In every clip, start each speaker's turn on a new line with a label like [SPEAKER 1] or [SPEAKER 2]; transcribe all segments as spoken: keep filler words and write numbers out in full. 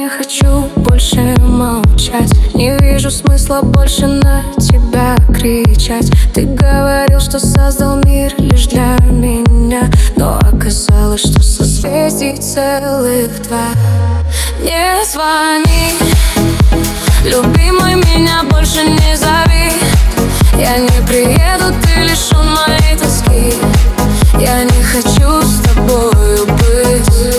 [SPEAKER 1] не хочу больше молчать. Не вижу смысла больше на тебя кричать. Ты говорил, что создал мир лишь для меня, но оказалось, что созвездий целых два. Не звони, любимый, меня больше не зови. Я не приеду, ты лишён моей тоски. Я не хочу с тобою быть.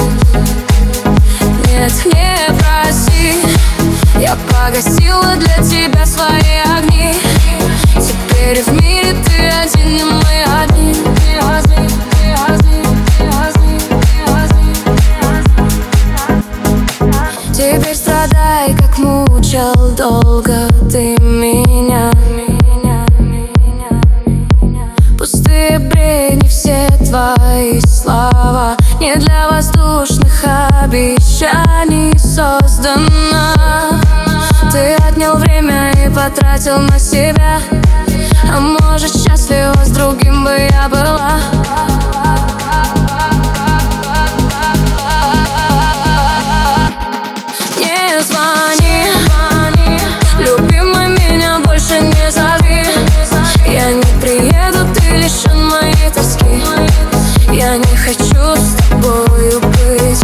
[SPEAKER 1] Нет, не проси, я погасила для тебя свои огни. Теперь в мире ты один, и мы одни. Теперь страдай, как мучил долго ты меня. Пустые бредни, все твои слова не для воздушных обещаний создана. Ты отнял время и потратил на себя, а может, счастлива с другим бы я была. Не звони, любимый, меня больше не зови. Я не приеду, ты лишён моей тоски. Я не хочу с тобою быть.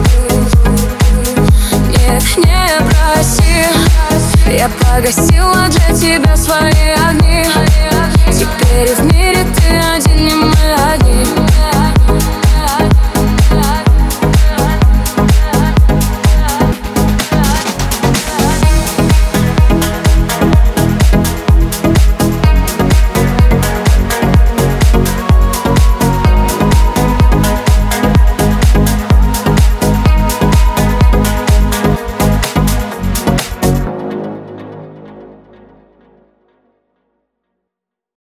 [SPEAKER 1] Нет, не проси, я погасила для тебя свои огни. Теперь в мире ты один, не